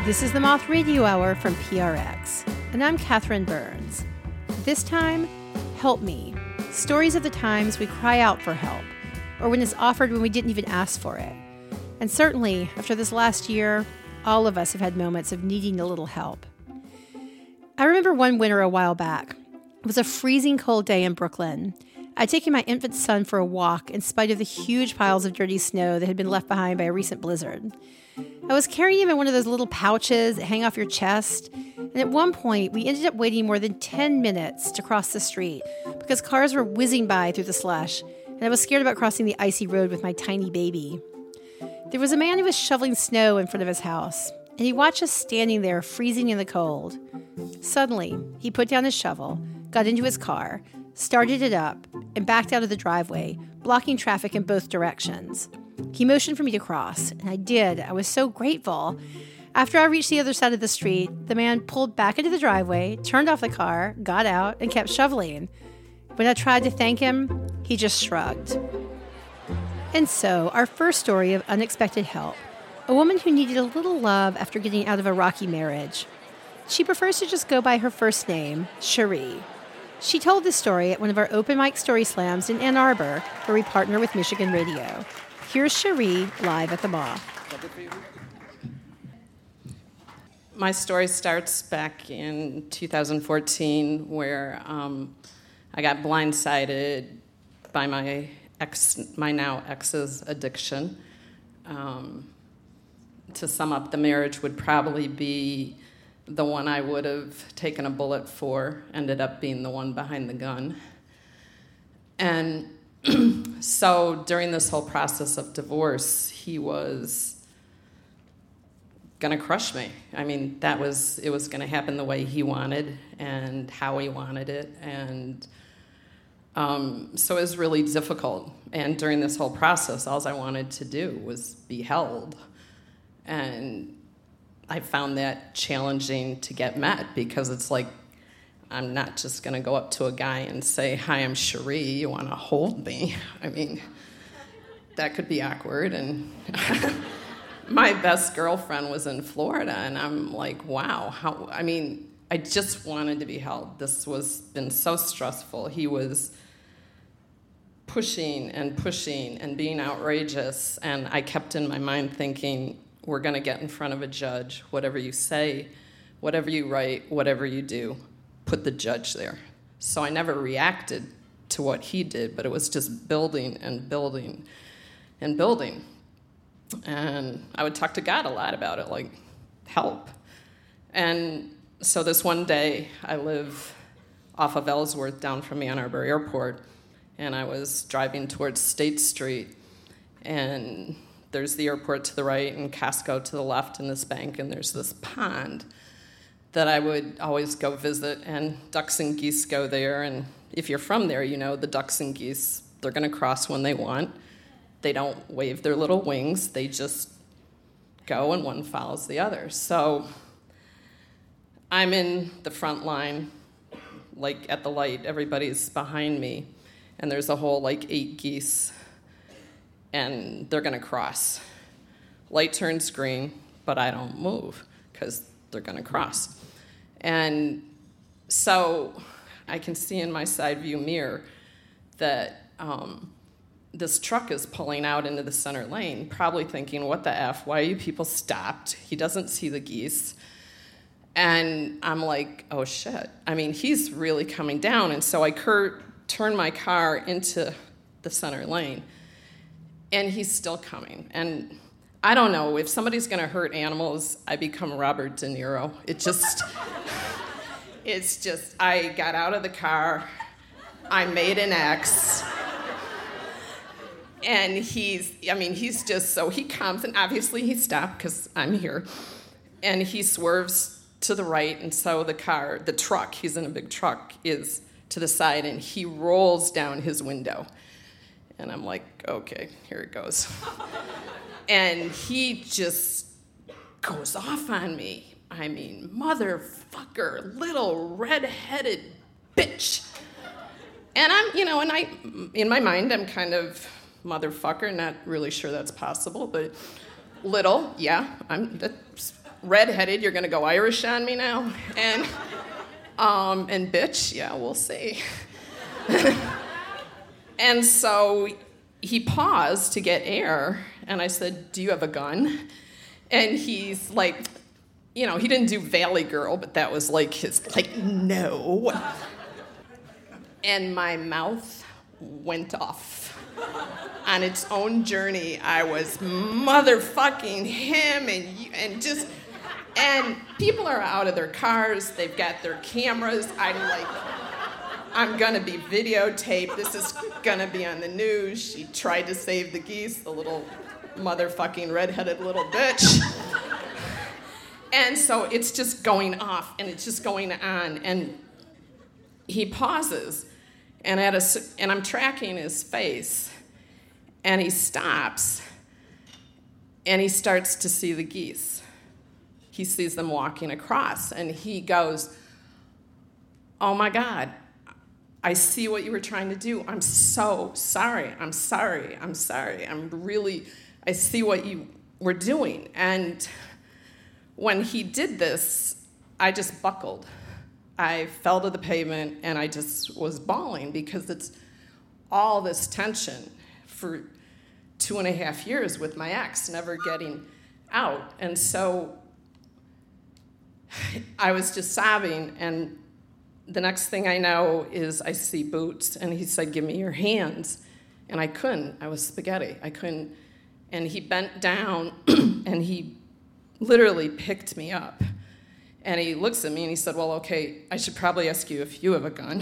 This is the Moth Radio Hour from PRX, and I'm Catherine Burns. This time, Help Me. Stories of the times we cry out for help, or when it's offered when we didn't even ask for it. And certainly, after this last year, all of us have had moments of needing a little help. I remember one winter a while back. It was a freezing cold day in Brooklyn. I'd taken my infant son for a walk in spite of the huge piles of dirty snow that had been left behind by a recent blizzard. I was carrying him in one of those little pouches that hang off your chest, and at one point we ended up waiting more than 10 minutes to cross the street because cars were whizzing by through the slush, and I was scared about crossing the icy road with my tiny baby. There was a man who was shoveling snow in front of his house, and he watched us standing there freezing in the cold. Suddenly, he put down his shovel, got into his car, started it up, and backed out of the driveway, blocking traffic in both directions. He motioned for me to cross, and I did. I was so grateful. After I reached the other side of the street, the man pulled back into the driveway, turned off the car, got out, and kept shoveling. When I tried to thank him, he just shrugged. And so, our first story of unexpected help. A woman who needed a little love after getting out of a rocky marriage. She prefers to just go by her first name, Cherie. She told this story at one of our open mic story slams in Ann Arbor, where we partner with Michigan Radio. Here's Cherie live at the Moth. My story starts back in 2014, where I got blindsided by my now ex's addiction. To sum up, the marriage would probably be the one I would have taken a bullet for, ended up being the one behind the gun. And so during this whole process of divorce, he was gonna crush me. I mean, it was gonna happen the way he wanted and how he wanted it. And so it was really difficult. And during this whole process, all I wanted to do was be held. And I found that challenging to get met because it's like, I'm not just going to go up to a guy and say, "Hi, I'm Cherie, you want to hold me?" I mean, that could be awkward. And my best girlfriend was in Florida, and I'm like, wow, I just wanted to be held. This was been so stressful. He was pushing and being outrageous, and I kept in my mind thinking, we're going to get in front of a judge. Whatever you say, whatever you write, whatever you do, put the judge there. So I never reacted to what he did, but it was just building and building and building. And I would talk to God a lot about it, like, help. And so this one day, I live off of Ellsworth down from Ann Arbor Airport, and I was driving towards State Street, and there's the airport to the right and Costco to the left and this bank, and there's this pond that I would always go visit, and ducks and geese go there. And if you're from there, you know the ducks and geese, they're going to cross when they want. They don't wave their little wings. They just go, and one follows the other. So I'm in the front line, like at the light. Everybody's behind me, and there's a whole, 8 geese, and they're going to cross. Light turns green, but I don't move because they're going to cross. And so I can see in my side view mirror that this truck is pulling out into the center lane, probably thinking, what the F, why are you people stopped? He doesn't see the geese. And I'm like, oh, shit. I mean, he's really coming down. And so I turn my car into the center lane, and he's still coming. And I don't know, if somebody's going to hurt animals, I become Robert De Niro. I got out of the car, I made an X, and he comes, and obviously he stopped because I'm here, and he swerves to the right, and so the truck, he's in a big truck, is to the side, and he rolls down his window. And I'm like, okay, here it goes. And he just goes off on me. I mean, motherfucker, little red-headed bitch. And in my mind, I'm kind of motherfucker, not really sure that's possible, but little, yeah, that's redheaded, you're going to go Irish on me now? And bitch, yeah, we'll see. And so he paused to get air, and I said, do you have a gun? And he's like, he didn't do Valley Girl, but that was like his, no. And my mouth went off. On its own journey, I was motherfucking him and people are out of their cars, they've got their cameras. I'm gonna be videotaped, this is gonna be on the news. She tried to save the geese, the little motherfucking redheaded little bitch. And so it's just going off, and it's just going on, and he pauses, and I'm tracking his face, and he stops, and he starts to see the geese. He sees them walking across, and he goes, oh my God, I see what you were trying to do. I'm so sorry. I see what you were doing. And when he did this, I just buckled. I fell to the pavement, and I just was bawling because it's all this tension for 2.5 years with my ex, never getting out. And so I was just sobbing, and the next thing I know is I see Boots, and he said, give me your hands. And I couldn't. I was spaghetti. I couldn't. And he bent down, and he literally picked me up. And he looks at me, and he said, well, okay, I should probably ask you if you have a gun.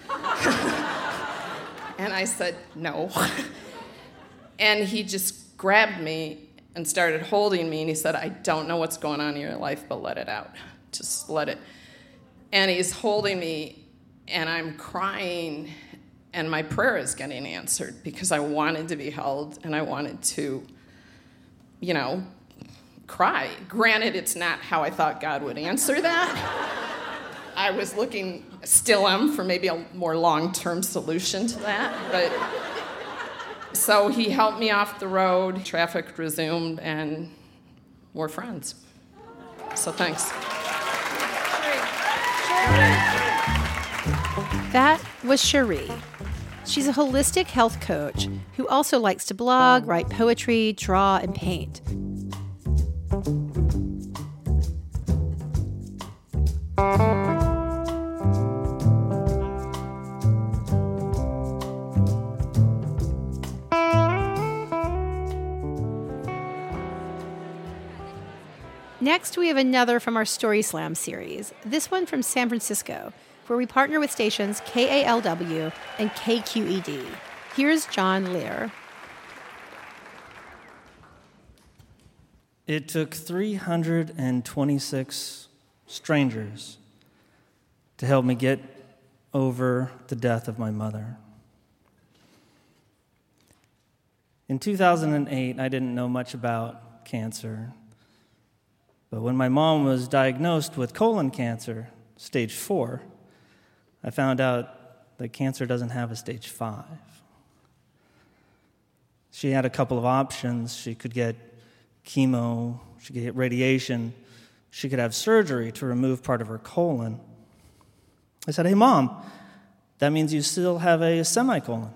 And I said, no. And he just grabbed me and started holding me, and he said, I don't know what's going on in your life, but let it out. Just let it. And he's holding me, and I'm crying, and my prayer is getting answered because I wanted to be held, and I wanted to, cry. Granted, it's not how I thought God would answer that. I was still am, for maybe a more long-term solution to that, but so he helped me off the road, traffic resumed, and we're friends. So thanks. That was Cherie. She's a holistic health coach who also likes to blog, write poetry, draw, and paint. Next, we have another from our Story Slam series, this one from San Francisco, where we partner with stations KALW and KQED. Here's John Lear. It took 326 strangers to help me get over the death of my mother. In 2008, I didn't know much about cancer. But when my mom was diagnosed with colon cancer, stage 4, I found out that cancer doesn't have a stage 5. She had a couple of options. She could get chemo, she could get radiation, she could have surgery to remove part of her colon. I said, hey, Mom, that means you still have a semicolon.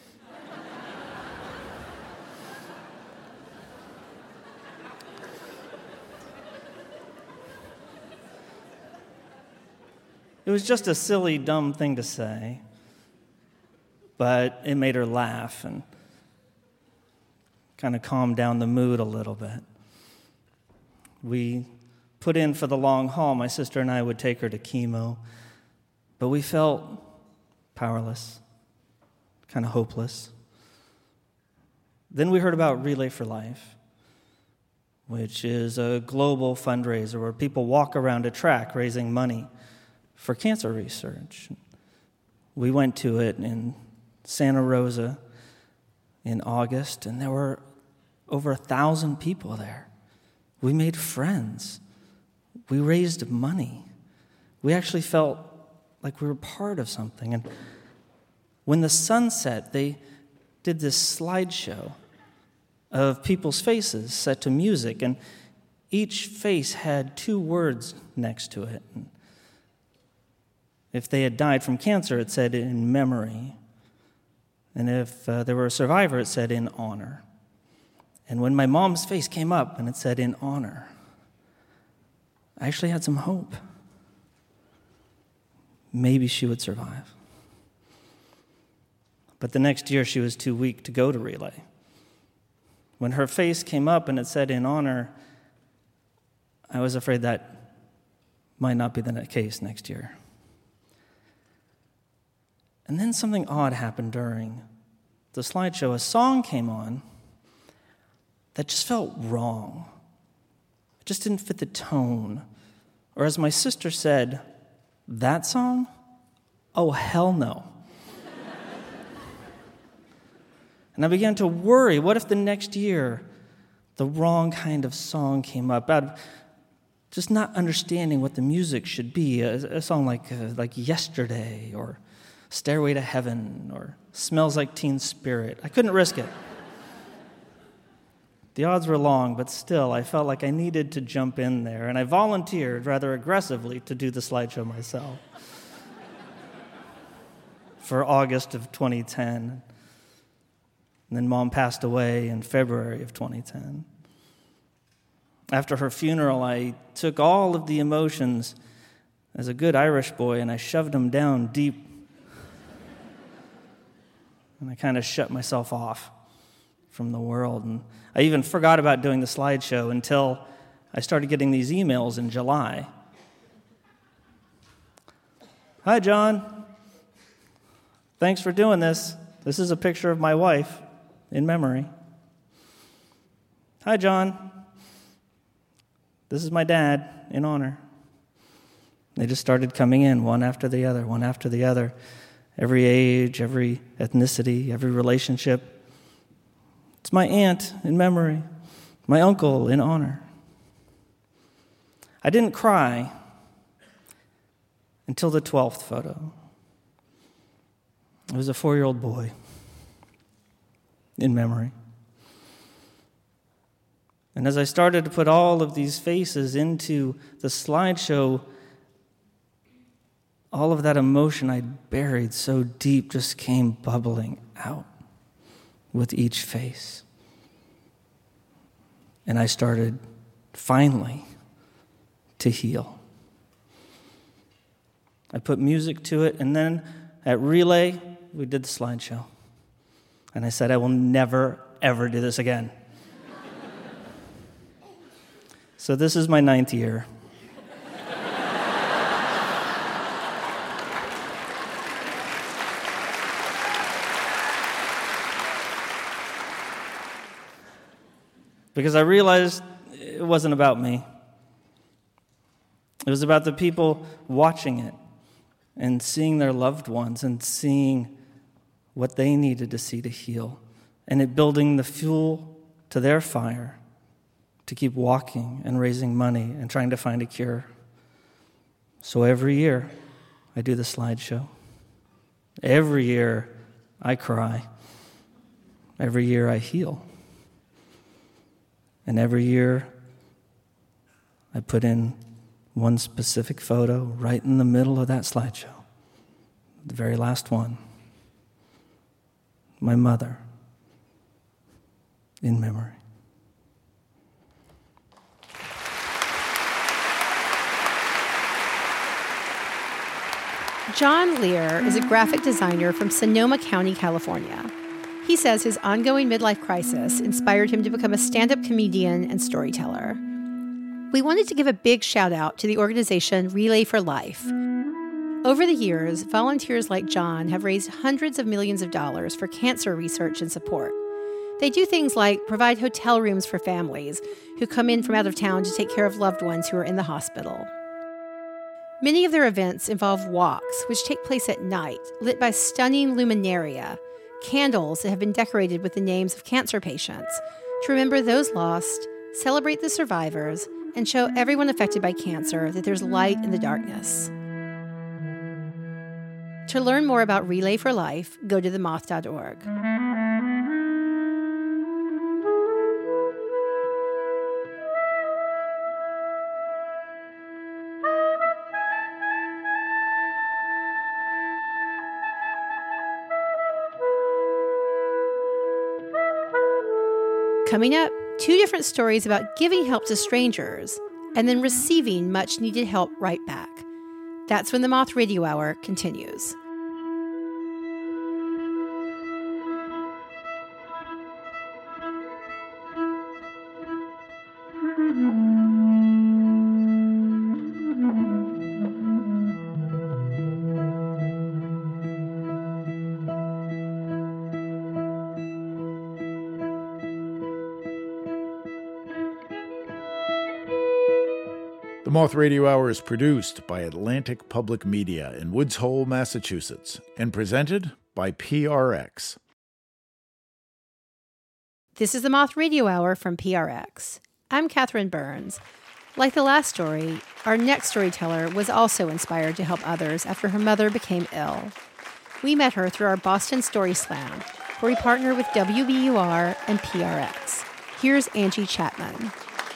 It was just a silly, dumb thing to say, but it made her laugh and kind of calmed down the mood a little bit. We put in for the long haul. My sister and I would take her to chemo, but we felt powerless, kind of hopeless. Then we heard about Relay for Life, which is a global fundraiser where people walk around a track raising money for cancer research. We went to it in Santa Rosa in August, and there were over 1,000 people there. We made friends. We raised money. We actually felt like we were part of something. And when the sun set, they did this slideshow of people's faces set to music, and each face had 2 words next to it. If they had died from cancer, it said in memory. And if there were a survivor, it said in honor. And when my mom's face came up and it said in honor, I actually had some hope. Maybe she would survive. But the next year, she was too weak to go to Relay. When her face came up and it said in honor, I was afraid that might not be the case next year. And then something odd happened during the slideshow. A song came on that just felt wrong. It just didn't fit the tone. Or as my sister said, that song? Oh, hell no. And I began to worry, what if the next year the wrong kind of song came up? Out of just not understanding what the music should be. A song like Yesterday or Stairway to Heaven or Smells Like Teen Spirit. I couldn't risk it. The odds were long, but still, I felt like I needed to jump in there, and I volunteered rather aggressively to do the slideshow myself for August of 2010. And then Mom passed away in February of 2010. After her funeral, I took all of the emotions as a good Irish boy, and I shoved them down deep. And I kind of shut myself off from the world. And I even forgot about doing the slideshow until I started getting these emails in July. Hi, John. Thanks for doing this. This is a picture of my wife in memory. Hi, John. This is my dad in honor. They just started coming in one after the other, one after the other. Every age, every ethnicity, every relationship. It's my aunt in memory, my uncle in honor. I didn't cry until the 12th photo. It was a 4-year-old boy in memory. And as I started to put all of these faces into the slideshow, all of that emotion I'd buried so deep just came bubbling out with each face. And I started, finally, to heal. I put music to it, and then at Relay, we did the slideshow. And I said, I will never, ever do this again. So this is my 9th year. Because I realized it wasn't about me. It was about the people watching it and seeing their loved ones and seeing what they needed to see to heal, and it building the fuel to their fire to keep walking and raising money and trying to find a cure. So every year, I do the slideshow. Every year, I cry. Every year, I heal. And every year, I put in one specific photo right in the middle of that slideshow, the very last one. My mother, in memory. John Lear is a graphic designer from Sonoma County, California. He says his ongoing midlife crisis inspired him to become a stand-up comedian and storyteller. We wanted to give a big shout out to the organization Relay for Life. Over the years, volunteers like John have raised hundreds of millions of dollars for cancer research and support. They do things like provide hotel rooms for families who come in from out of town to take care of loved ones who are in the hospital. Many of their events involve walks, which take place at night, lit by stunning luminaria, candles that have been decorated with the names of cancer patients, to remember those lost, celebrate the survivors, and show everyone affected by cancer that there's light in the darkness. To learn more about Relay for Life, go to themoth.org. Coming up, 2 different stories about giving help to strangers and then receiving much needed help right back. That's when the Moth Radio Hour continues. The Moth Radio Hour is produced by Atlantic Public Media in Woods Hole, Massachusetts, and presented by PRX. This is the Moth Radio Hour from PRX. I'm Catherine Burns. Like the last story, our next storyteller was also inspired to help others after her mother became ill. We met her through our Boston Story Slam, where we partner with WBUR and PRX. Here's Angie Chapman.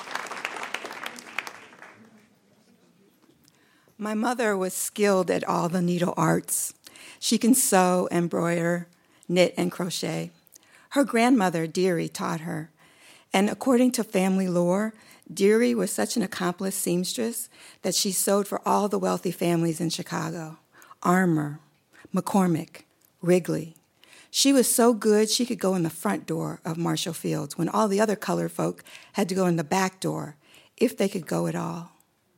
My mother was skilled at all the needle arts. She can sew, embroider, knit, and crochet. Her grandmother, Dearie, taught her. And according to family lore, Dearie was such an accomplished seamstress that she sewed for all the wealthy families in Chicago. Armour, McCormick, Wrigley. She was so good she could go in the front door of Marshall Fields when all the other colored folk had to go in the back door, if they could go at all.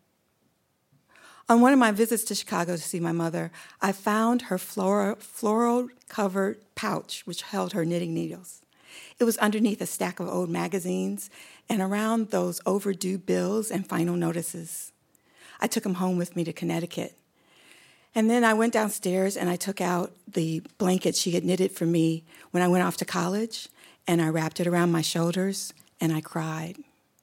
On one of my visits to Chicago to see my mother, I found her floral-covered pouch, which held her knitting needles. It was underneath a stack of old magazines and around those overdue bills and final notices. I took them home with me to Connecticut. And then I went downstairs and I took out the blanket she had knitted for me when I went off to college, and I wrapped it around my shoulders, and I cried.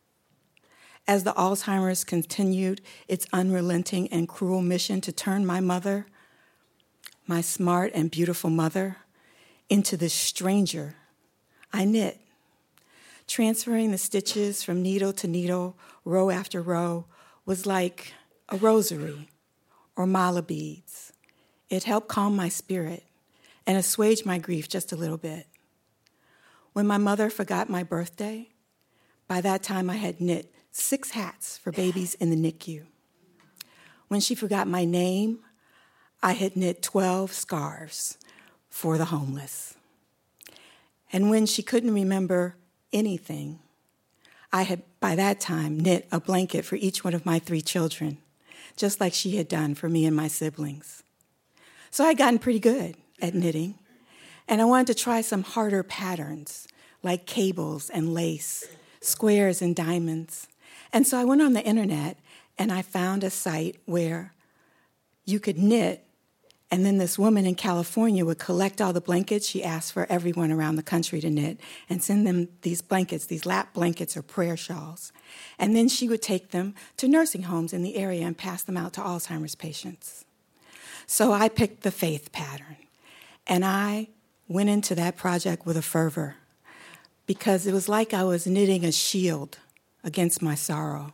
As the Alzheimer's continued its unrelenting and cruel mission to turn my mother, my smart and beautiful mother, into this stranger, I knit, transferring the stitches from needle to needle, row after row, was like a rosary or mala beads. It helped calm my spirit and assuage my grief just a little bit. When my mother forgot my birthday, by that time I had knit 6 hats for babies in the NICU. When she forgot my name, I had knit 12 scarves for the homeless. And when she couldn't remember anything, I had, by that time, knit a blanket for each one of my 3 children, just like she had done for me and my siblings. So I had gotten pretty good at knitting, and I wanted to try some harder patterns, like cables and lace, squares and diamonds. And so I went on the internet and I found a site where you could knit, and then this woman in California would collect all the blankets she asked for everyone around the country to knit and send them these blankets, these lap blankets or prayer shawls. And then she would take them to nursing homes in the area and pass them out to Alzheimer's patients. So I picked the faith pattern, and I went into that project with a fervor because it was like I was knitting a shield against my sorrow.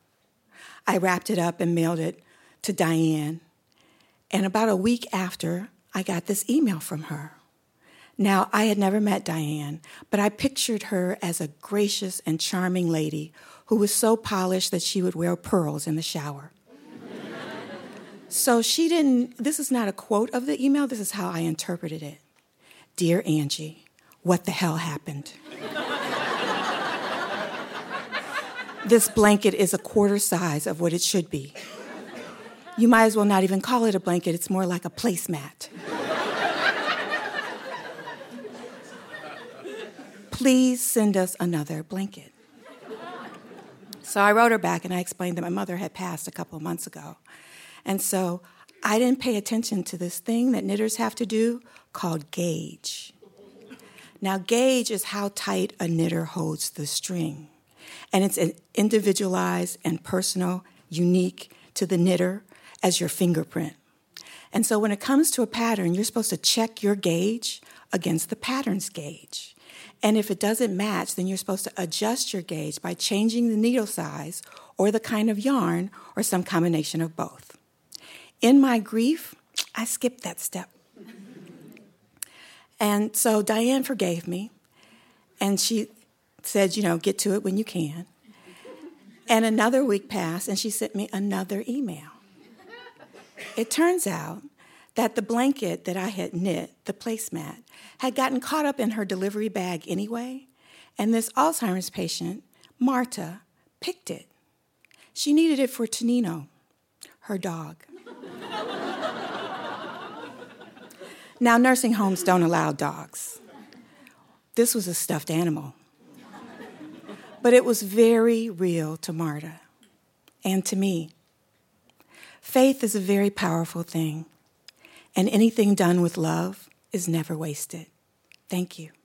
I wrapped it up and mailed it to Diane. And about a week after, I got this email from her. Now, I had never met Diane, but I pictured her as a gracious and charming lady who was so polished that she would wear pearls in the shower. So this is not a quote of the email, this is how I interpreted it. Dear Angie, what the hell happened? This blanket is a quarter size of what it should be. You might as well not even call it a blanket. It's more like a placemat. Please send us another blanket. So I wrote her back and I explained that my mother had passed a couple of months ago. And so I didn't pay attention to this thing that knitters have to do called gauge. Now, gauge is how tight a knitter holds the string. And it's individualized and personal, unique to the knitter as your fingerprint. And so when it comes to a pattern, you're supposed to check your gauge against the pattern's gauge. And if it doesn't match, then you're supposed to adjust your gauge by changing the needle size or the kind of yarn or some combination of both. In my grief, I skipped that step. And so Diane forgave me, and she said, get to it when you can. And another week passed, and she sent me another email. It turns out that the blanket that I had knit, the placemat, had gotten caught up in her delivery bag anyway, and this Alzheimer's patient, Marta, picked it. She needed it for Tonino, her dog. Now, nursing homes don't allow dogs. This was a stuffed animal. But it was very real to Marta and to me. Faith is a very powerful thing, and anything done with love is never wasted. Thank you.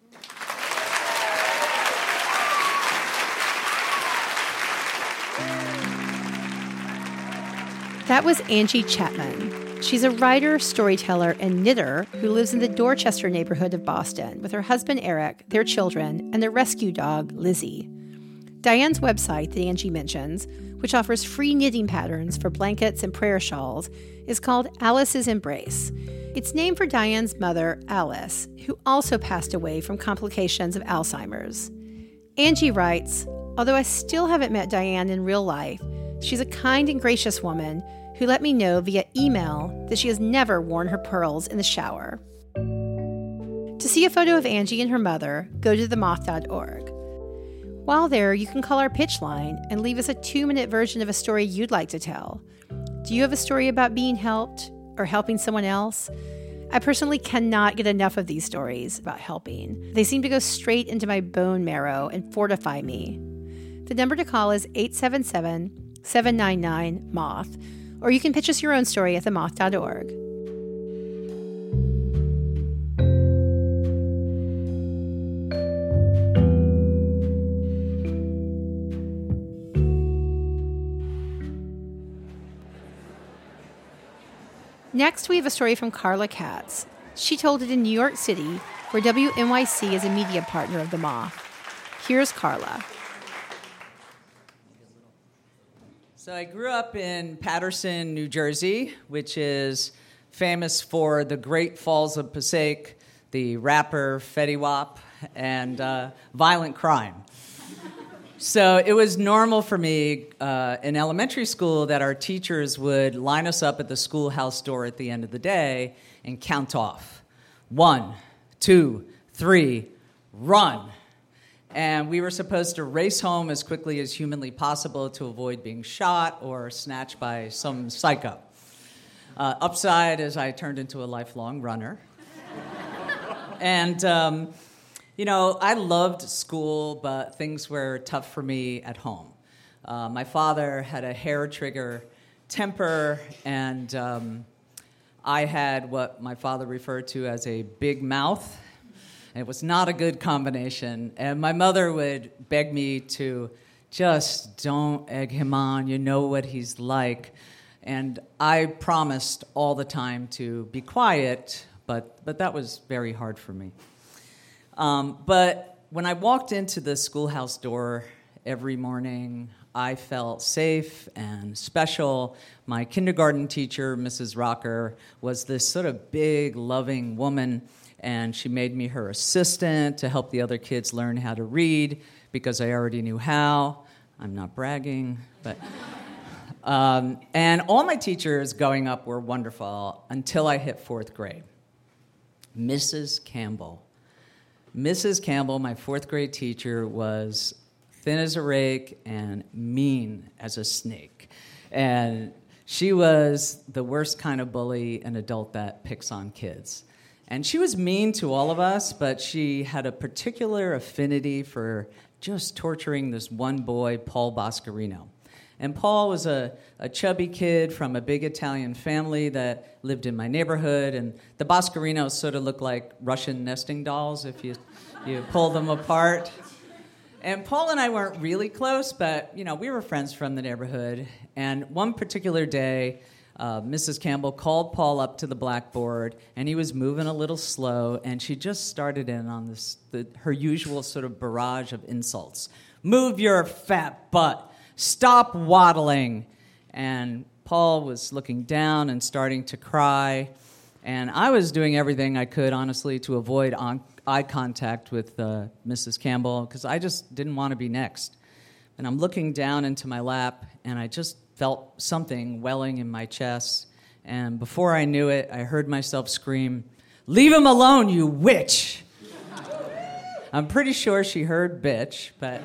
That was Angie Chapman. She's a writer, storyteller, and knitter who lives in the Dorchester neighborhood of Boston with her husband Eric, their children, and their rescue dog, Lizzie. Diane's website that Angie mentions, which offers free knitting patterns for blankets and prayer shawls, is called Alice's Embrace. It's named for Diane's mother, Alice, who also passed away from complications of Alzheimer's. Angie writes, although I still haven't met Diane in real life, she's a kind and gracious woman who let me know via email that she has never worn her pearls in the shower. To see a photo of Angie and her mother, go to themoth.org. While there, you can call our pitch line and leave us a 2-minute version of a story you'd like to tell. Do you have a story about being helped or helping someone else? I personally cannot get enough of these stories about helping. They seem to go straight into my bone marrow and fortify me. The number to call is 877-799-MOTH, or you can pitch us your own story at themoth.org. Next, we have a story from Carla Katz. She told it in New York City, where WNYC is a media partner of The Moth. Here's Carla. So I grew up in Paterson, New Jersey, which is famous for the Great Falls of Passaic, the rapper Fetty Wap, and violent crime. So it was normal for me in elementary school that our teachers would line us up at the schoolhouse door at the end of the day and count off. 1, 2, 3, run. And we were supposed to race home as quickly as humanly possible to avoid being shot or snatched by some psycho. Upside is I turned into a lifelong runner. And, I loved school, but things were tough for me at home. My father had a hair trigger temper, and I had what my father referred to as a big mouth. It was not a good combination. And my mother would beg me to just don't egg him on. You know what he's like. And I promised all the time to be quiet, but that was very hard for me. But when I walked into the schoolhouse door every morning, I felt safe and special. My kindergarten teacher, Mrs. Rocker, was this sort of big, loving woman, and she made me her assistant to help the other kids learn how to read because I already knew how. I'm not bragging, but... and all my teachers going up were wonderful until I hit 4th grade. Mrs. Campbell, my 4th grade teacher, was thin as a rake and mean as a snake. And she was the worst kind of bully, an adult that picks on kids. And she was mean to all of us, but she had a particular affinity for just torturing this one boy, Paul Boscarino. And Paul was a chubby kid from a big Italian family that lived in my neighborhood, and the Boscarinos sort of look like Russian nesting dolls if you pull them apart. And Paul and I weren't really close, but, we were friends from the neighborhood. And one particular day, Mrs. Campbell called Paul up to the blackboard, and he was moving a little slow, and she just started in on her usual sort of barrage of insults. Move your fat butt. Stop waddling. And Paul was looking down and starting to cry. And I was doing everything I could, honestly, to avoid eye contact with Mrs. Campbell because I just didn't want to be next. And I'm looking down into my lap, and I just felt something welling in my chest. And before I knew it, I heard myself scream, "Leave him alone, you witch!" I'm pretty sure she heard bitch, but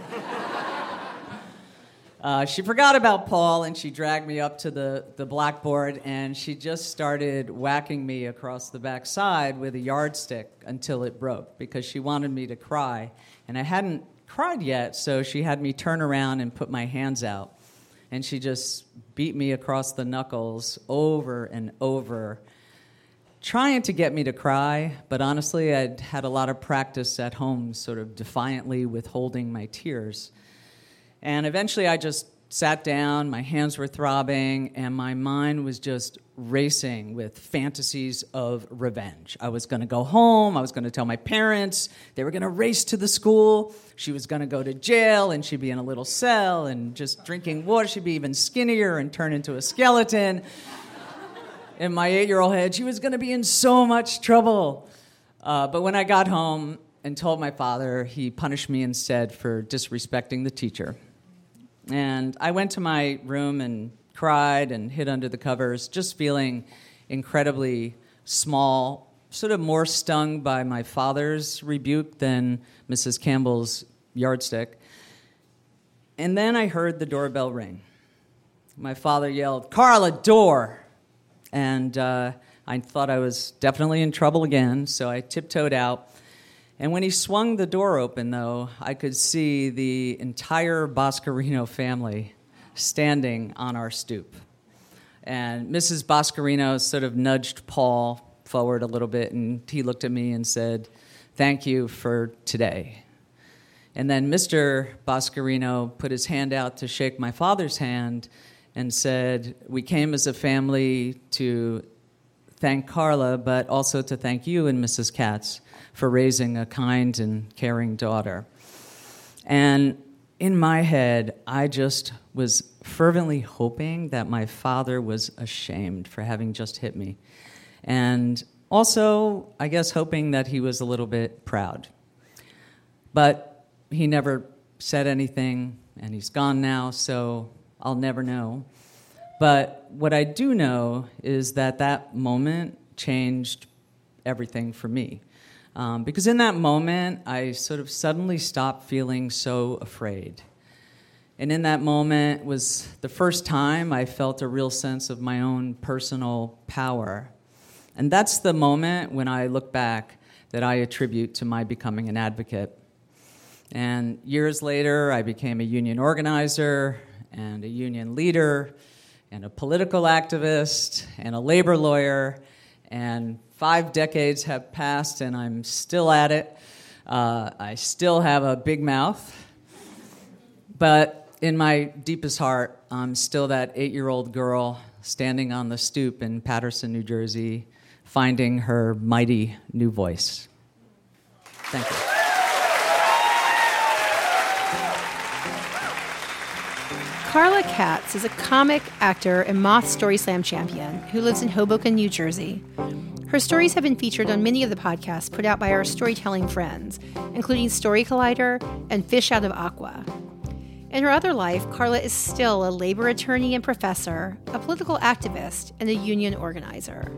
she forgot about Paul, and she dragged me up to the blackboard, and she just started whacking me across the backside with a yardstick until it broke because she wanted me to cry. And I hadn't cried yet, so she had me turn around and put my hands out. And she just beat me across the knuckles over and over, trying to get me to cry. But honestly, I'd had a lot of practice at home, sort of defiantly withholding my tears. And eventually I just sat down, my hands were throbbing, and my mind was just racing with fantasies of revenge. I was going to go home, I was going to tell my parents, they were going to race to the school, she was going to go to jail, and she'd be in a little cell, and just drinking water, she'd be even skinnier and turn into a skeleton. In my 8-year-old head, she was going to be in so much trouble. But when I got home and told my father, he punished me instead for disrespecting the teacher. And I went to my room and cried and hid under the covers, just feeling incredibly small, sort of more stung by my father's rebuke than Mrs. Campbell's yardstick. And then I heard the doorbell ring. My father yelled, "Carla, door!" And I thought I was definitely in trouble again, so I tiptoed out. And when he swung the door open, though, I could see the entire Boscarino family standing on our stoop. And Mrs. Boscarino sort of nudged Paul forward a little bit, and he looked at me and said, "Thank you for today." And then Mr. Boscarino put his hand out to shake my father's hand and said, "We came as a family to thank Carla, but also to thank you and Mrs. Katz for raising a kind and caring daughter." And in my head, I just was fervently hoping that my father was ashamed for having just hit me. And also, I guess, hoping that he was a little bit proud. But he never said anything, and he's gone now, so I'll never know. But what I do know is that that moment changed everything for me. Because in that moment, I sort of suddenly stopped feeling so afraid. And in that moment was the first time I felt a real sense of my own personal power. And that's the moment when I look back that I attribute to my becoming an advocate. And years later, I became a union organizer and a union leader and a political activist and a labor lawyer, and 5 decades have passed, and I'm still at it. I still have a big mouth, but in my deepest heart, I'm still that 8-year-old girl standing on the stoop in Paterson, New Jersey, finding her mighty new voice. Thank you. Carla Katz is a comic, actor, and Moth Story Slam champion who lives in Hoboken, New Jersey. Her stories have been featured on many of the podcasts put out by our storytelling friends, including Story Collider and Fish Out of Aqua. In her other life, Carla is still a labor attorney and professor, a political activist, and a union organizer.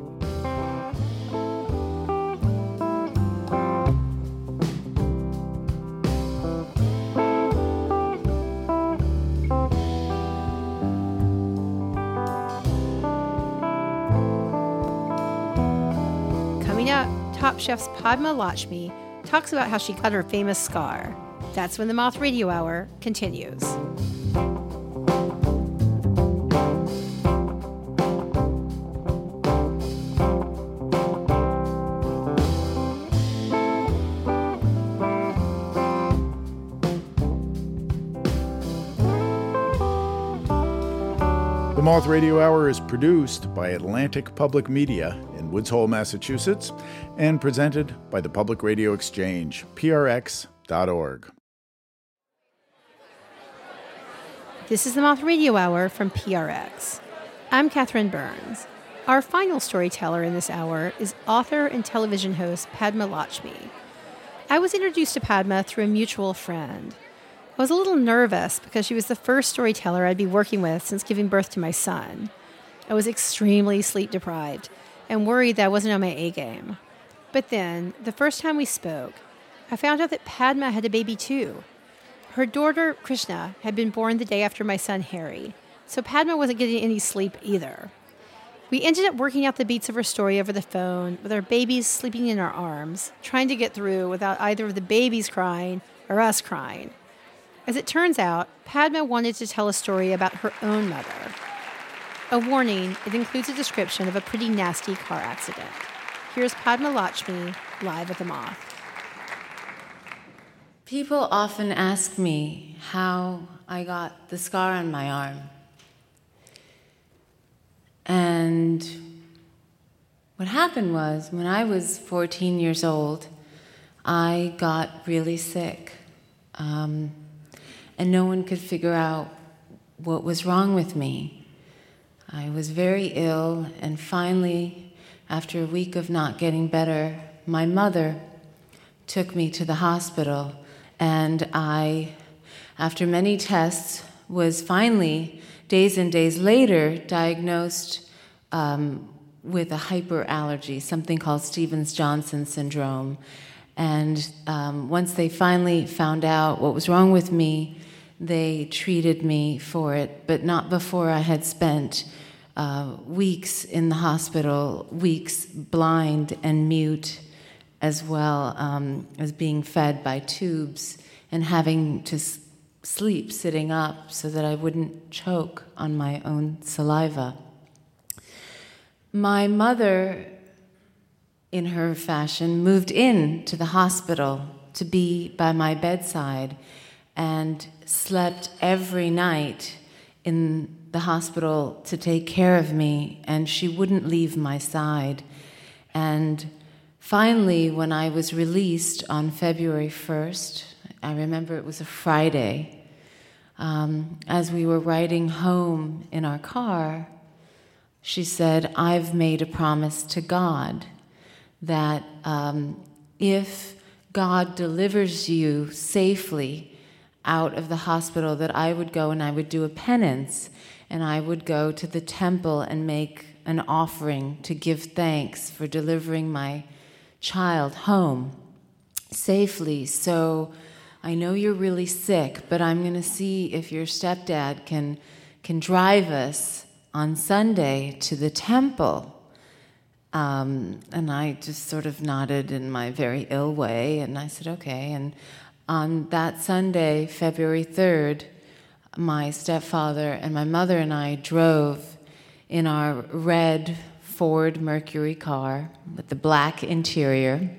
Top Chef's Padma Lakshmi talks about how she got her famous scar. That's when the Moth Radio Hour continues. The Moth Radio Hour is produced by Atlantic Public Media in Woods Hole, Massachusetts, and presented by the Public Radio Exchange, prx.org. This is the Moth Radio Hour from PRX. I'm Catherine Burns. Our final storyteller in this hour is author and television host Padma Lakshmi. I was introduced to Padma through a mutual friend. I was a little nervous because she was the first storyteller I'd be working with since giving birth to my son. I was extremely sleep deprived and worried that I wasn't on my A game. But then, the first time we spoke, I found out that Padma had a baby too. Her daughter, Krishna, had been born the day after my son, Harry, so Padma wasn't getting any sleep either. We ended up working out the beats of her story over the phone, with our babies sleeping in our arms, trying to get through without either of the babies crying or us crying. As it turns out, Padma wanted to tell a story about her own mother. A warning, it includes a description of a pretty nasty car accident. Here's Padma Lakshmi live at the Moth. People often ask me how I got the scar on my arm. And what happened was, when I was 14 years old, I got really sick. And no one could figure out what was wrong with me. I was very ill, and finally, after a week of not getting better, my mother took me to the hospital, and I, after many tests, was finally, days and days later, diagnosed with a hyperallergy, something called Stevens-Johnson syndrome. And once they finally found out what was wrong with me, they treated me for it, but not before I had spent weeks in the hospital, weeks blind and mute, as well as being fed by tubes and having to sleep sitting up so that I wouldn't choke on my own saliva. My mother, in her fashion, moved in to the hospital to be by my bedside and slept every night in the hospital to take care of me, and she wouldn't leave my side. And finally, when I was released on February 1st, I remember it was a Friday, as we were riding home in our car, she said, "I've made a promise to God that if God delivers you safely out of the hospital, that I would go and I would do a penance, and I would go to the temple and make an offering to give thanks for delivering my child home safely. So I know you're really sick, but I'm going to see if your stepdad can drive us on Sunday to the temple." And I just sort of nodded in my very ill way, and I said, okay. And on that Sunday, February 3rd, my stepfather and my mother and I drove in our red Ford Mercury car with the black interior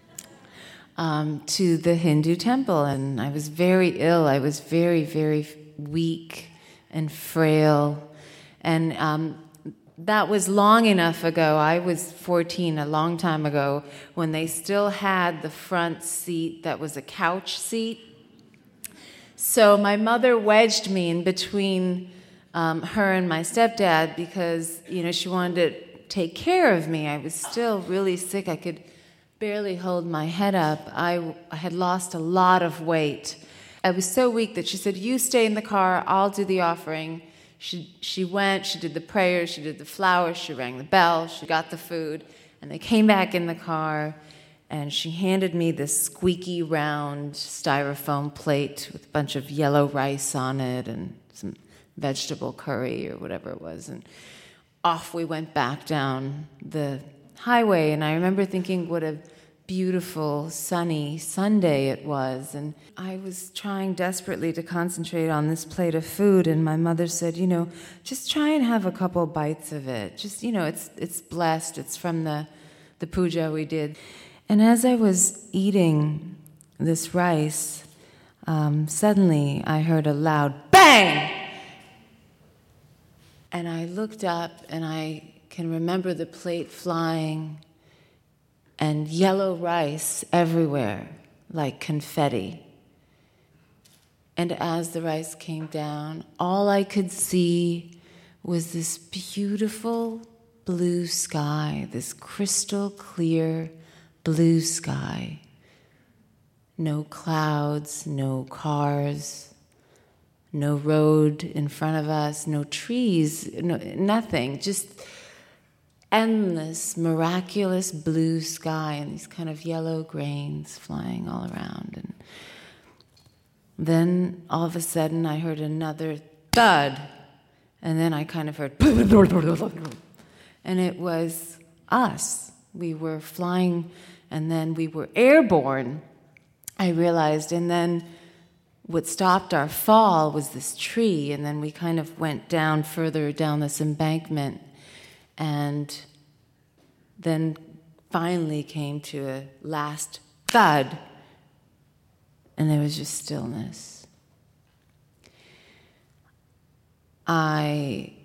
to the Hindu temple. And I was very ill. I was very, very weak and frail. And that was long enough ago. I was 14, a long time ago, when they still had the front seat that was a couch seat. So my mother wedged me in between her and my stepdad because, she wanted to take care of me. I was still really sick. I could barely hold my head up. I had lost a lot of weight. I was so weak that she said, "You stay in the car, I'll do the offering." She went, she did the prayers, she did the flowers, she rang the bell, she got the food, and they came back in the car, and she handed me this squeaky round styrofoam plate with a bunch of yellow rice on it and some vegetable curry or whatever it was, and off we went back down the highway. And I remember thinking what a beautiful sunny Sunday it was, and I was trying desperately to concentrate on this plate of food, and my mother said, just try and have a couple bites of it. Just, it's blessed. It's from the puja we did. And as I was eating this rice, suddenly I heard a loud bang! And I looked up, and I can remember the plate flying and yellow rice everywhere, like confetti. And as the rice came down, all I could see was this beautiful blue sky, this crystal clear blue sky, No clouds, no cars, no road in front of us, no trees, nothing. Just endless, miraculous blue sky and these kind of yellow grains flying all around. And then all of a sudden I heard another thud, and then I kind of heard, and it was us. We were flying, and then we were airborne, I realized, and then what stopped our fall was this tree, and then we kind of went down further down this embankment, and then finally came to a last thud, and there was just stillness. I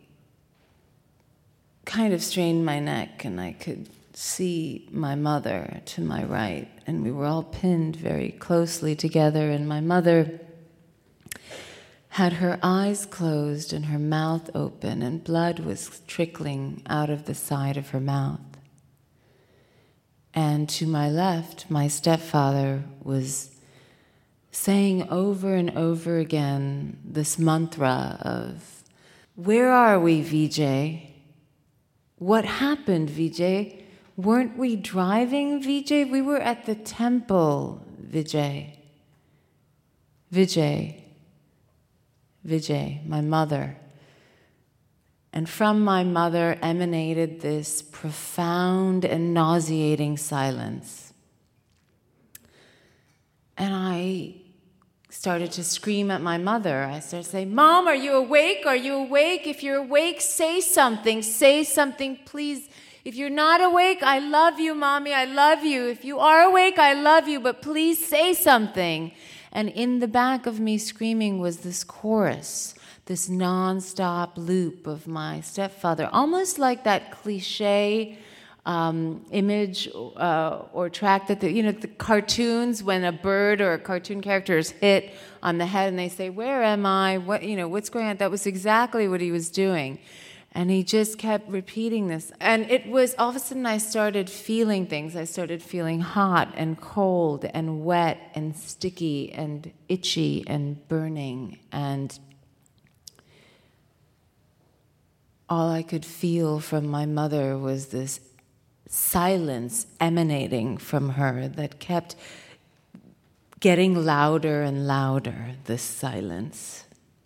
kind of strained my neck, and I could see my mother to my right, and we were all pinned very closely together, and my mother had her eyes closed and her mouth open, and blood was trickling out of the side of her mouth. And to my left, my stepfather was saying over and over again this mantra of, "Where are we, Vijay? What happened, Vijay? Weren't we driving, Vijay? We were at the temple, Vijay. Vijay. Vijay," my mother. And from my mother emanated this profound and nauseating silence. And I started to scream at my mother. I started to say, "Mom, are you awake? Are you awake? If you're awake, say something. Say something, please. If you're not awake, I love you, Mommy. I love you. If you are awake, I love you, but please say something." And in the back of me screaming was this chorus, this nonstop loop of my stepfather, almost like that cliche image or track that the cartoons, when a bird or a cartoon character is hit on the head and they say, "Where am I? What's going on?" That was exactly what he was doing. And he just kept repeating this. And it was, all of a sudden I started feeling things. I started feeling hot and cold and wet and sticky and itchy and burning. And all I could feel from my mother was this silence emanating from her that kept getting louder and louder, this silence.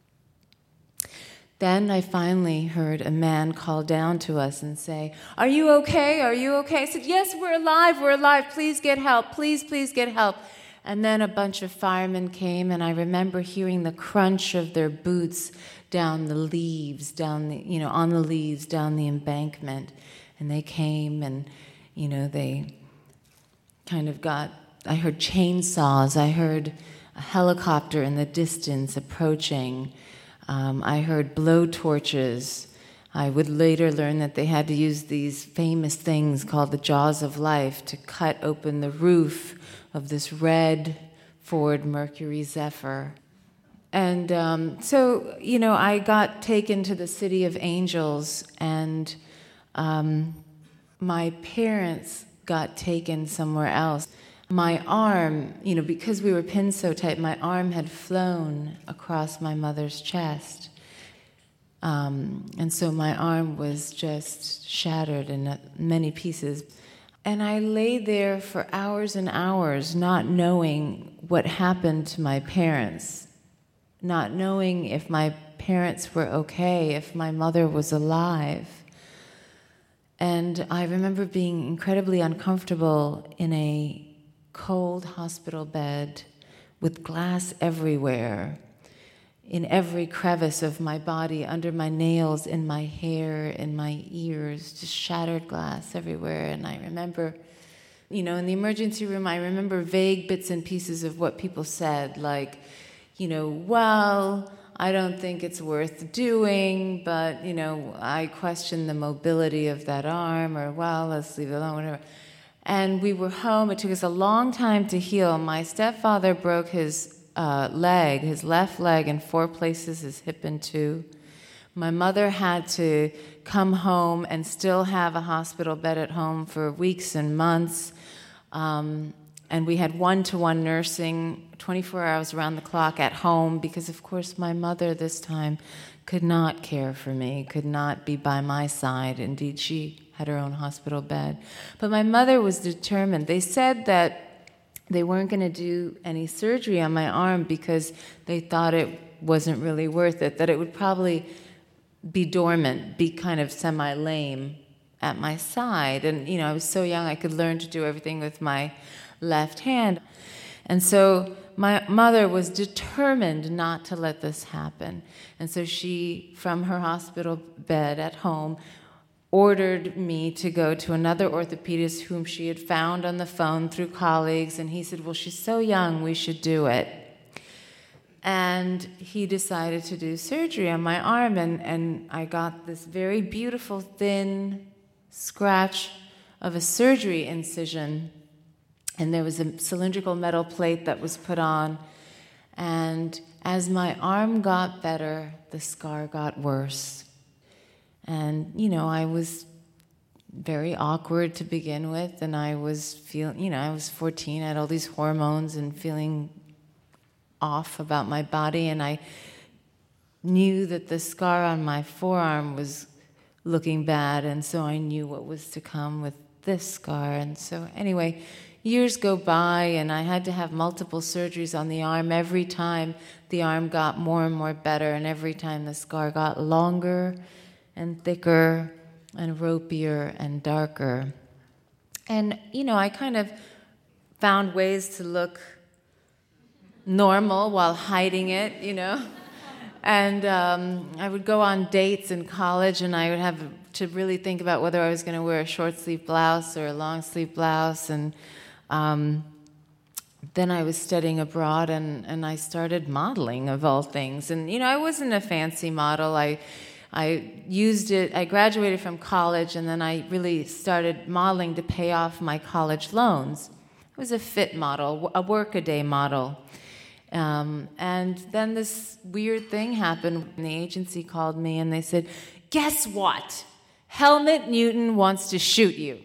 Then I finally heard a man call down to us and say, "Are you okay? Are you okay?" I said, "Yes, we're alive, we're alive. Please get help. Please, please get help." And then a bunch of firemen came, and I remember hearing the crunch of their boots down the leaves, on the leaves, down the embankment. And they came and, they kind of I heard chainsaws. I heard a helicopter in the distance approaching. I heard blowtorches. I would later learn that they had to use these famous things called the jaws of life to cut open the roof of this red Ford Mercury Zephyr. And so I got taken to the City of Angels, and my parents got taken somewhere else. My arm, because we were pinned so tight, my arm had flown across my mother's chest. And so my arm was just shattered in many pieces. And I lay there for hours and hours, not knowing what happened to my parents, not knowing if my parents were okay, if my mother was alive. And I remember being incredibly uncomfortable in a cold hospital bed with glass everywhere, in every crevice of my body, under my nails, in my hair, in my ears, just shattered glass everywhere. And I remember, in the emergency room, I remember vague bits and pieces of what people said, like, "Well, I don't think it's worth doing, but, I question the mobility of that arm," or, "Well, let's leave it alone," whatever. And we were home. It took us a long time to heal. My stepfather broke his left leg in 4 places, his hip in 2. My mother had to come home and still have a hospital bed at home for weeks and months. And we had one-to-one nursing 24 hours around the clock at home because, of course, my mother this time could not care for me, could not be by my side. Indeed, she had her own hospital bed. But my mother was determined. They said that they weren't going to do any surgery on my arm because they thought it wasn't really worth it, that it would probably be dormant, be kind of semi-lame at my side. And, I was so young, I could learn to do everything with my left hand. And so my mother was determined not to let this happen. And so she, from her hospital bed at home, ordered me to go to another orthopedist whom she had found on the phone through colleagues. And he said, well, she's so young, we should do it. And he decided to do surgery on my arm. And I got this very beautiful, thin scratch of a surgery incision. And there was a cylindrical metal plate that was put on. And as my arm got better, the scar got worse. And, I was very awkward to begin with. And I was I was 14, I had all these hormones and feeling off about my body. And I knew that the scar on my forearm was looking bad. And so I knew what was to come with this scar. And so anyway, years go by, and I had to have multiple surgeries on the arm. Every time the arm got more and more better, and every time the scar got longer and thicker and ropier and darker. And, I kind of found ways to look normal while hiding it, And I would go on dates in college, and I would have to really think about whether I was going to wear a short-sleeve blouse or a long-sleeve blouse. And then I was studying abroad, and I started modeling, of all things. And, I wasn't a fancy model. I used it. I graduated from college, and then I really started modeling to pay off my college loans. I was a fit model, a work-a-day model. And then this weird thing happened. The agency called me, and they said, guess what? Helmut Newton wants to shoot you.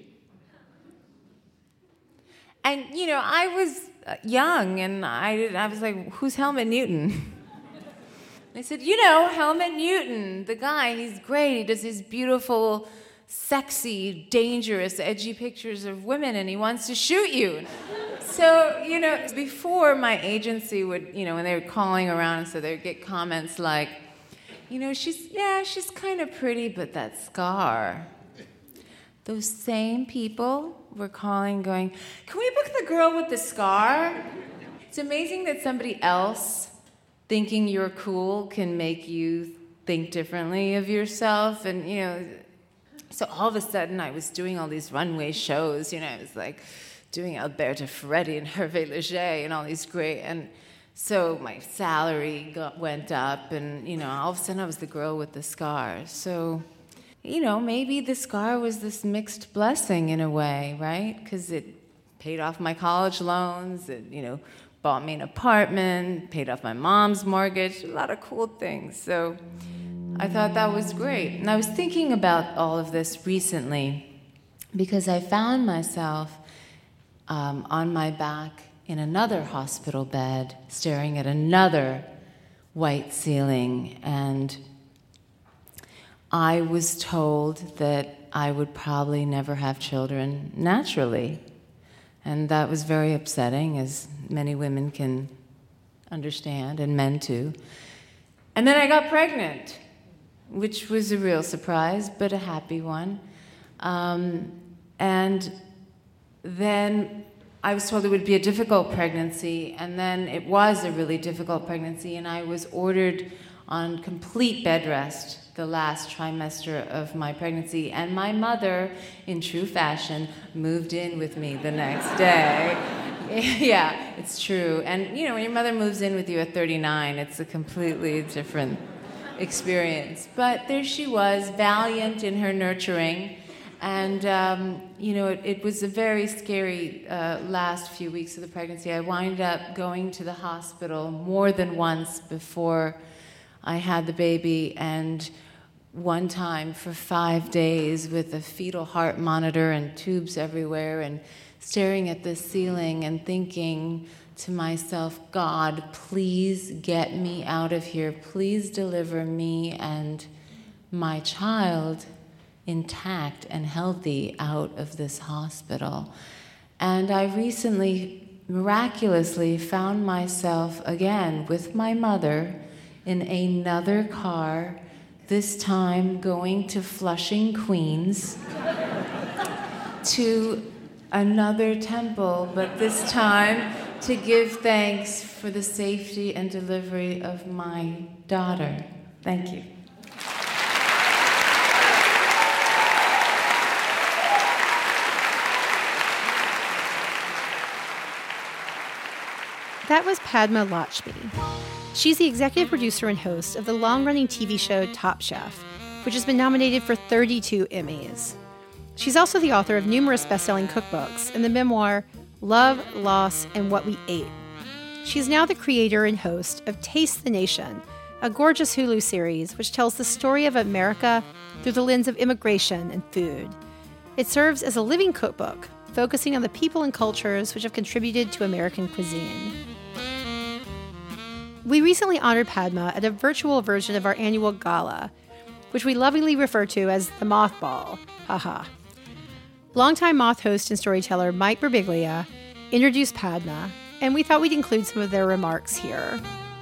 And, I was young, and I was like, who's Helmut Newton? They said, Helmut Newton, the guy, he's great. He does these beautiful, sexy, dangerous, edgy pictures of women, and he wants to shoot you. So, before my agency would, when they were calling around, so they would get comments like, she's kind of pretty, but that scar. Those same people were calling, going, can we book the girl with the scar? It's amazing that somebody else thinking you're cool can make you think differently of yourself. And, so all of a sudden I was doing all these runway shows. I was like doing Alberta Ferretti and Hervé Leger and all these great. And so my salary went up, and, all of a sudden I was the girl with the scar. So, maybe the scar was this mixed blessing in a way, right? Because it paid off my college loans, it, bought me an apartment, paid off my mom's mortgage, a lot of cool things. So I thought that was great. And I was thinking about all of this recently because I found myself on my back in another hospital bed, staring at another white ceiling, and I was told that I would probably never have children naturally. And that was very upsetting, as many women can understand, and men too. And then I got pregnant, which was a real surprise, but a happy one. And then I was told it would be a difficult pregnancy, and then it was a really difficult pregnancy, and I was ordered on complete bed rest the last trimester of my pregnancy, and my mother, in true fashion, moved in with me the next day. Yeah, it's true. And, when your mother moves in with you at 39, it's a completely different experience. But there she was, valiant in her nurturing, and, it was a very scary last few weeks of the pregnancy. I wound up going to the hospital more than once before I had the baby, and one time for 5 days with a fetal heart monitor and tubes everywhere and staring at the ceiling and thinking to myself, God, please get me out of here. Please deliver me and my child intact and healthy out of this hospital. And I recently, miraculously, found myself again with my mother in another car, this time going to Flushing, Queens, to another temple, but this time to give thanks for the safety and delivery of my daughter. Thank you. That was Padma Lakshmi. She's the executive producer and host of the long-running TV show Top Chef, which has been nominated for 32 Emmys. She's also the author of numerous best-selling cookbooks and the memoir Love, Loss, and What We Ate. She's now the creator and host of Taste the Nation, a gorgeous Hulu series which tells the story of America through the lens of immigration and food. It serves as a living cookbook, focusing on the people and cultures which have contributed to American cuisine. We recently honored Padma at a virtual version of our annual gala, which we lovingly refer to as the Moth Ball. Haha. Longtime Moth host and storyteller Mike Birbiglia introduced Padma, and we thought we'd include some of their remarks here.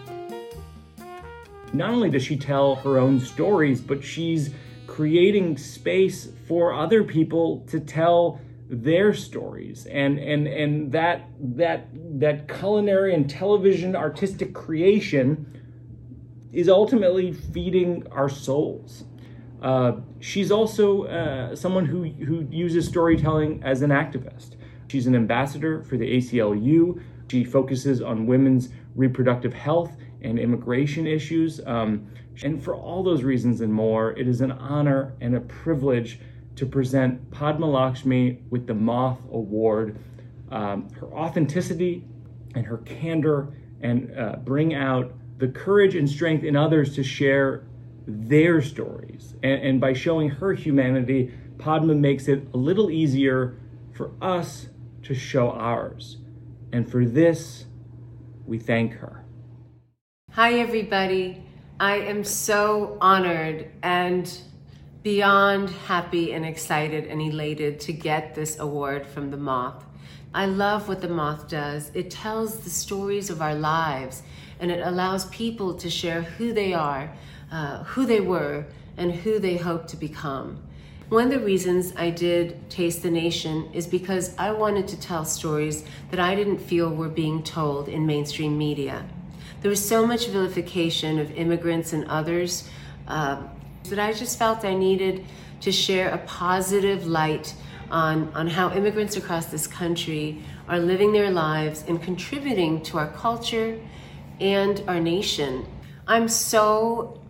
Not only does she tell her own stories, but she's creating space for other people to tell their stories, and that culinary and television artistic creation is ultimately feeding our souls. She's also someone who uses storytelling as an activist. She's an ambassador for the ACLU. She focuses on women's reproductive health and immigration issues. And for all those reasons and more, it is an honor and a privilege to present Padma Lakshmi with the Moth Award. Her authenticity and her candor and bring out the courage and strength in others to share their stories. And by showing her humanity, Padma makes it a little easier for us to show ours. And for this, we thank her. Hi, everybody. I am so honored and beyond happy and excited and elated to get this award from The Moth. I love what The Moth does. It tells the stories of our lives, and it allows people to share who they are, who they were, and who they hope to become. One of the reasons I did Taste the Nation is because I wanted to tell stories that I didn't feel were being told in mainstream media. There was so much vilification of immigrants and others that I just felt I needed to share a positive light on how immigrants across this country are living their lives and contributing to our culture and our nation. I'm so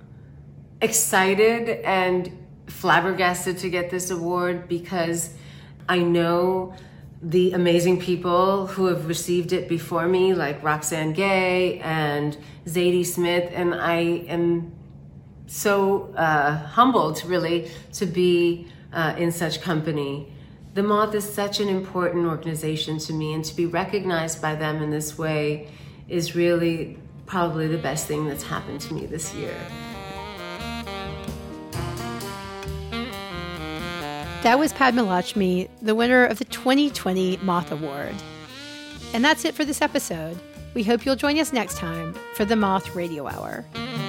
excited and flabbergasted to get this award because I know the amazing people who have received it before me, like Roxane Gay and Zadie Smith, and I am so humbled, really, to be in such company. The Moth is such an important organization to me, and to be recognized by them in this way is really probably the best thing that's happened to me this year. That was Padma Lakshmi, the winner of the 2020 Moth Award. And that's it for this episode. We hope you'll join us next time for the Moth Radio Hour.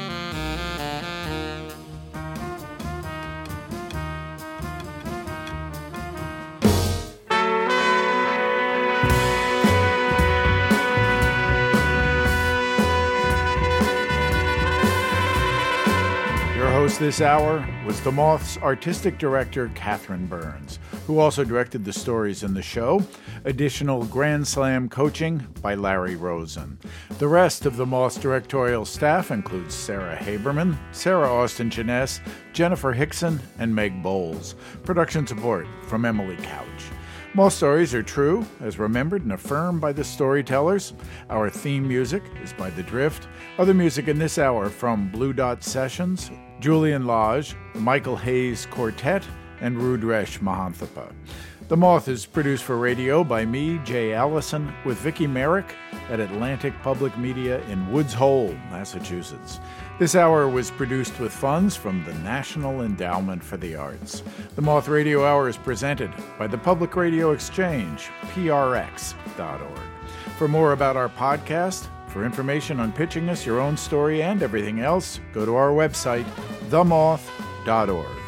This hour was The Moth's artistic director, Catherine Burns, who also directed the stories in the show. Additional Grand Slam coaching by Larry Rosen. The rest of The Moth's directorial staff includes Sarah Haberman, Sarah Austin Jeunesse, Jennifer Hickson, and Meg Bowles. Production support from Emily Couch. Moth stories are true, as remembered and affirmed by the storytellers. Our theme music is by The Drift. Other music in this hour from Blue Dot Sessions, Julian Lodge, Michael Hayes Quartet, and Rudresh Mahanthapa. The Moth is produced for radio by me, Jay Allison, with Vicki Merrick at Atlantic Public Media in Woods Hole, Massachusetts. This hour was produced with funds from the National Endowment for the Arts. The Moth Radio Hour is presented by the Public Radio Exchange, prx.org. For more about our podcast, for information on pitching us your own story and everything else, go to our website, themoth.org.